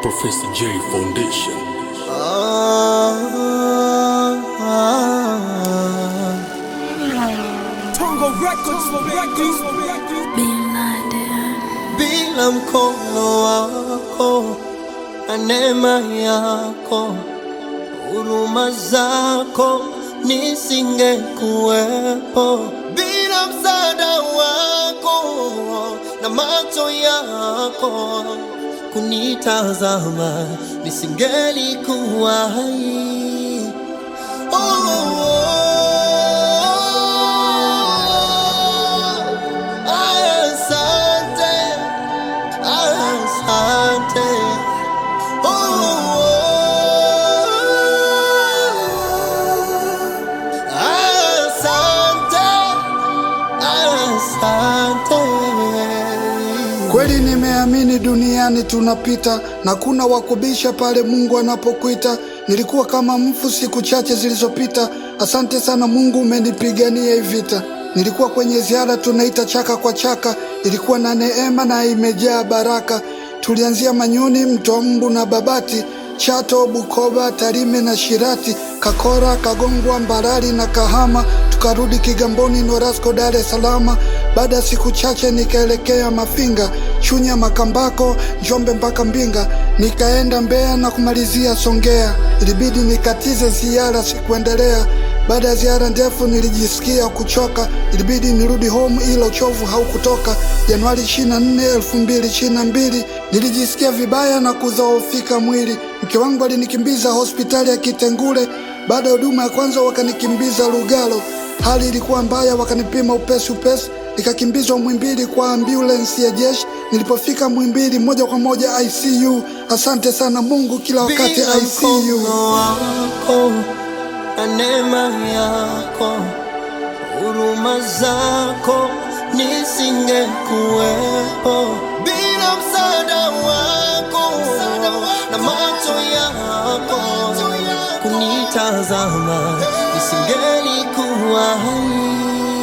Professor J Foundation. Tongo Records for records. Bila mkono wako na neema yako, huruma zako nisingekuwepo. Bila msaada wako na macho yako kunitazama, nisingelikuwa hai. Kweli nimeamini duniani tunapita na kuna wakubisha pale Mungu anapokuita. Nilikuwa kama mfu siku chache zilizopita. Asante sana Mungu, umenipigania hii vita. Nilikuwa kwenye ziara tunaita chaka kwa chaka. Ilikuwa na neema na imejaa baraka. Tulianzia Manyoni, Mtombu na Babati, Chato, Bukoba, Tarime na Shirati, Kakora, Kagongwa, Mbarali na Kahama. Tukarudi Kigamboni, Norasco, Dar es Salaam. Baada ya siku chache nikaelekea Mafinga, Chunya, Makambako, Njombe mpaka Mbinga. Nikaenda Mbeya na kumalizia Songea. Ilibidi nikatize ziara, sikuendelea. Baada ya ziara ndefu nilijisikia kuchoka. Ilibidi nirudi home, ila uchovu haukutoka. Januari 24, 2022 nilijisikia vibaya na kudhoofika mwili. Mke wangu alinikimbiza hospitali ya Kitengule. Baada ya huduma ya kwanza wakanikimbiza Lugalo. Hali ilikuwa mbaya, wakanipima upesi. Nikakimbizwa Muhimbili kwa ambulance ya jeshi. Nilipofika Muhimbili moja kwa moja ICU. Asante sana Mungu, kila wakati ICU. Wako na neema yako, huruma zako nisingekuwepo. Bila msaada wako na macho yako kunitazama, nisingelikuwa hai.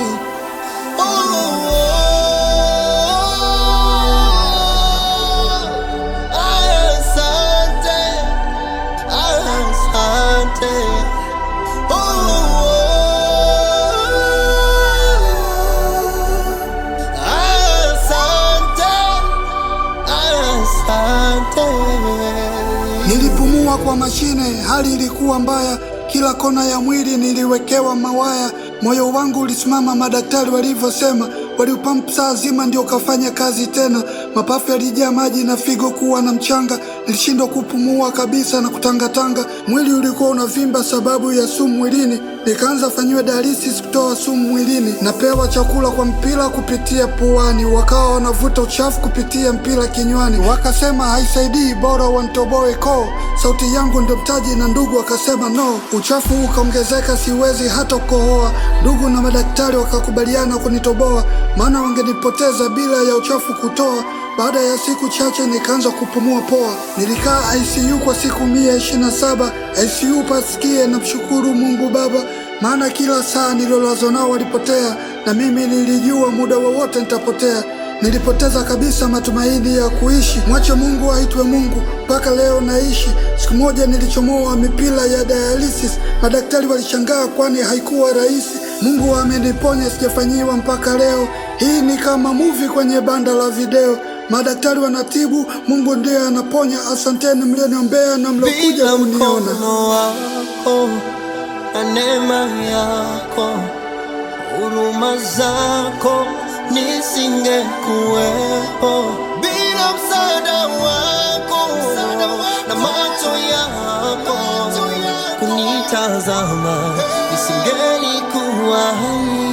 Nilipumua kwa mashine, hali ilikuwa mbaya. Kila kona ya mwili niliwekewa mawaya. Moyo wangu ulisimama, madaktari walivyosema. Waliupampu saa zima ndio kafanya kazi tena. Mapafu yalijaa maji na figo kuwa na mchanga. Nilishindwa kupumua kabisa na kutangatanga. Mwili ulikuwa unavimba sababu ya sumu mwilini. Nikaanza fanyiwa dialysis kutoa sumu mwilini. Napewa chakula kwa mpira kupitia puani. Wakawa wanavuta uchafu kupitia mpira kinywani. Wakasema haisaidii, bora wanitoboe koo. Sauti yangu ndio mtaji na ndugu wakasema no. Uchafu ukaongezeka, siwezi hata kukohoa. Ndugu na madaktari wakakubaliana kunitoboa, maana wangenipoteza bila ya uchafu kutoa. Baada ya siku chache nikaanza kupumua poa. Nilikaa ICU kwa siku 127. ICU pasikie na mshukuru Mungu Baba, maana kila saa nililolazwa nao walipotea, na mimi nilijua muda wowote nitapotea. Nilipoteza kabisa matumaini ya kuishi. Mwache Mungu aitwe Mungu, mpaka leo naishi. Siku moja nilichomoa mipira ya dialysis. Madaktari walishangaa kwani haikuwa rahisi. Mungu ameniponya, sijafanyiwa mpaka leo. Hii ni kama movie kwenye banda la video. Madaktari wanatibu, Mungu ndiye anaponya. Asanteni mlioniombea na mlokuja kuniona. Mkono wako na neema yako, huruma zako nisingekuwepo. Bila msaada wako na macho yako kunitazama, nisingelikuwa hai.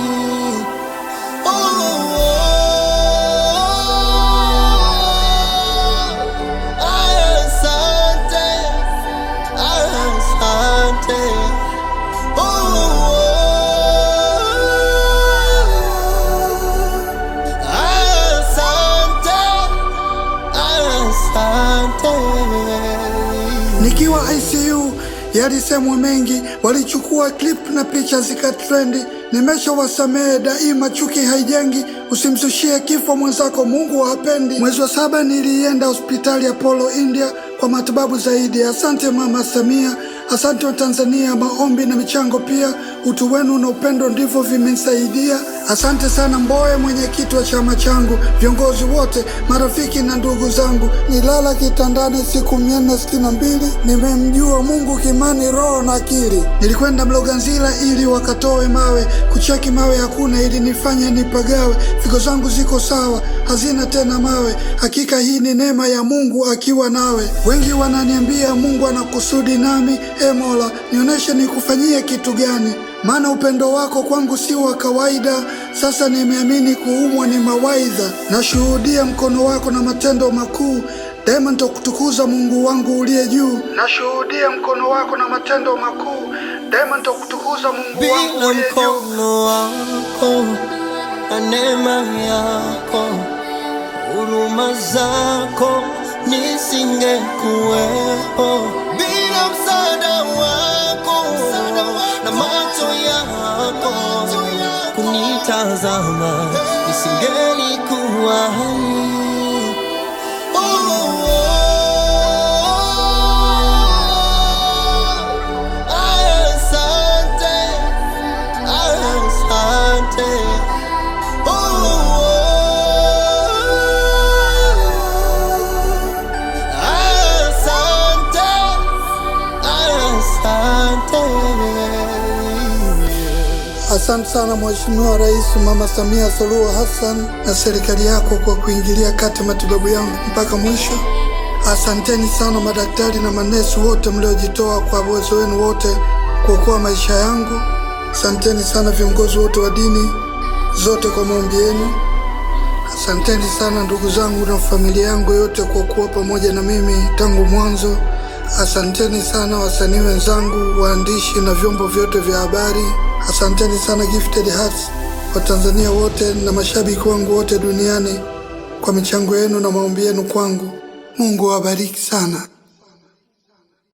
Nikiwa ICU yalisemwa mengi, walichukua clip na picha zikatrendi. Nimeshawasamehe daima, chuki haijengi. Usimsushie kifo mwenzako, Mungu hapendi. Mwezi wa 7 nilienda hospitali ya Apollo India. kwa matibabu zaidi. Asante Mama Samia, asante wa Tanzania. Maombi na michango pia, utu wenu na upendo ndivyo vimenisaidia. Asante sana Mbowe, mwenyekiti wa chama changu, viongozi wote, marafiki na ndugu zangu. Nilala kitandani siku 462, nimemjua Mungu kimani, roho na akili. Nilikwenda Mloganzila ili wakatoe mawe, kucheki mawe hakuna ili nifanye nipagawe. Figo zangu ziko sawa, hazina tena mawe. Hakika hii ni neema ya Mungu akiwa nawe. Wengi wananiambia Mungu anakusudi nami. Mola, nionyeshe nikufanyie kitu gani, maana upendo wako kwangu si wa kawaida. Sasa nimeamini kuumwa ni mawaidha. Nashuhudia mkono wako na matendo makuu, daima nitakutukuza Mungu wangu uliye juu. Nashuhudia mkono wako na matendo makuu, daima nitakutukuza Mungu wangu uliye juu. Bila mkono wako na neema yako, huruma zako nisingekuwepo. Bila msaada wako na macho yako kunitazama, nisingelikuwa hai. Asante sana Mheshimiwa Rais Mama Samia Suluhu Hassan na serikali yako kwa kuingilia kati matibabu yangu mpaka mwisho. Asanteni sana madaktari na manesi wote mliojitoa kwa uwezo wenu wote kuokoa maisha yangu. Asanteni sana viongozi wote wa dini zote kwa maombi yenu. Asanteni sana ndugu zangu na familia yangu yote kwa kuwa pamoja na mimi tangu mwanzo. Asanteni sana wasanii wenzangu, waandishi na vyombo vyote vya habari. Asanteni sana Gifted Hearts, Watanzania wote na mashabiki wangu wote duniani kwa michango yenu na maombi yenu kwangu. Mungu awabariki sana.